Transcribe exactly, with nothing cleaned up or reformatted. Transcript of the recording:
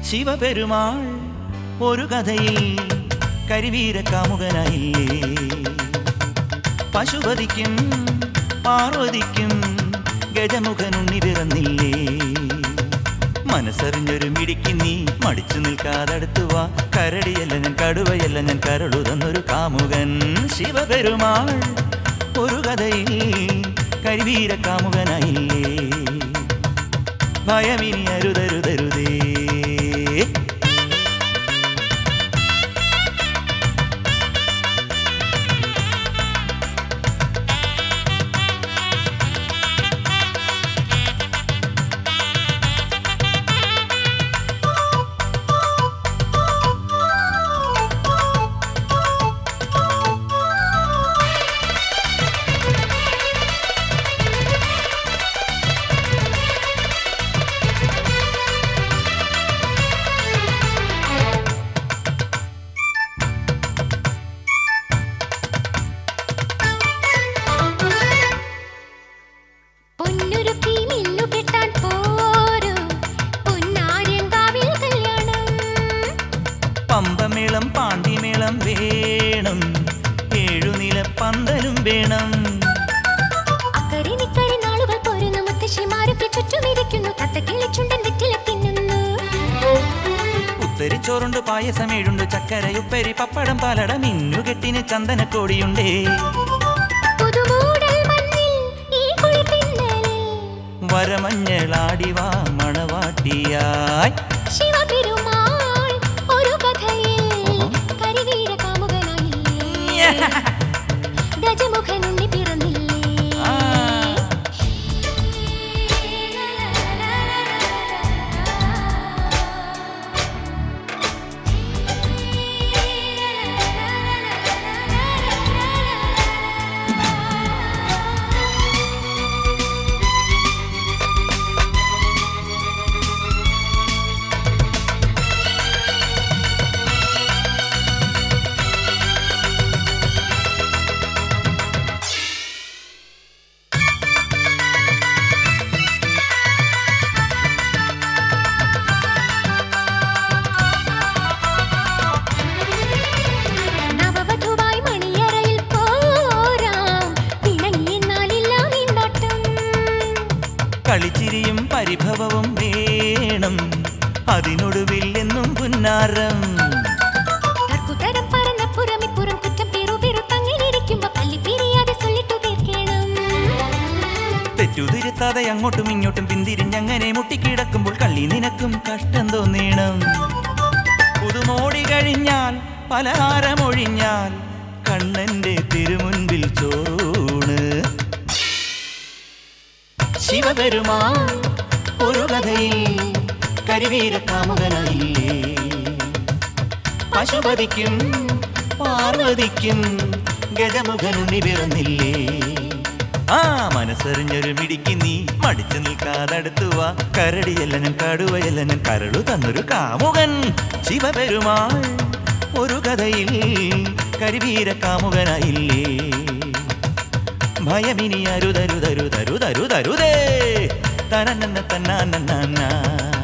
ശിവപെരുമാൾ ഒരു കഥയിൽ കരിവീര കാമുകനായില്ലേ. പശുപതിക്കും പാർവതിക്കും ഗജമുഖനുണ്ണി പിറന്നില്ലേ. മനസ്സറിഞ്ഞൊരു മിടിക്ക് നീ മടിച്ചു നിൽക്കാതടുത്തുവാ. കരടിയല്ല ഞാൻ കടുവയല്ല ഞാൻ കരളു തന്നൊരു കാമുകൻ. ശിവപെരുമാൾ ഒരു കഥയിൽ കരിവീര കാമുകനായില്ലേ. ഭയമിനി അരുതരുതരുതേ. പമ്പമേളം പാണ്ടിമേളം വേണം, ഏഴുനില പന്തലും വേണം. ഉത്തരിച്ചോറുണ്ട് പായസമേഴുണ്ട് ചക്കരയുപ്പരി പപ്പടം പാലട മിന്നുകെട്ടിന് ചന്ദനക്കോടിയുണ്ടേ. വരമഞ്ഞളാടിവാ മണവാട്ടിയായി. ഗജമുഖനുണ്ണി പിറന്നില്ലേ. കളിച്ചിരിയും പരിഭവവും വേണം, അതിനൊടുവിൽ എന്നും പുന്നാരം. തെറ്റുതിരുത്താതെ അങ്ങോട്ടും ഇങ്ങോട്ടും പിന്തിരിഞ്ഞങ്ങനെ മുട്ടിക്കിടക്കുമ്പോൾ കള്ളി നിനക്കും കഷ്ടം തോന്നീണം. പുതുമോടി കഴിഞ്ഞാൽ പലഹാരമൊഴിഞ്ഞാൽ കണ്ണന്റെ തിരുമുൻപിൽ ചോറൂണ്. ശിവപെരുമാൾ ഒരു കഥയിൽ കരിവീര കാമുകനായില്ലേ. പശുപതിക്കും പാർവതിക്കും ഗജമുഖനുണ്ണി പിറന്നില്ലേ. ആ മനസ്സറിഞ്ഞൊരു മിടിക്ക് നീ മടിച്ചു നിൽക്കാതടുത്തുവാ. കരടിയല്ല ഞാൻ കടുവയല്ല ഞാൻ കരളു തന്നൊരു കാമുകൻ. ശിവപെരുമാൾ ഒരു കഥയിൽ കരിവീര കാമുകനായില്ലേ. ഭയമിനി അരുതരുതരുതരുതരുതരുതേ. തനനന്ന തന്നാനന്ന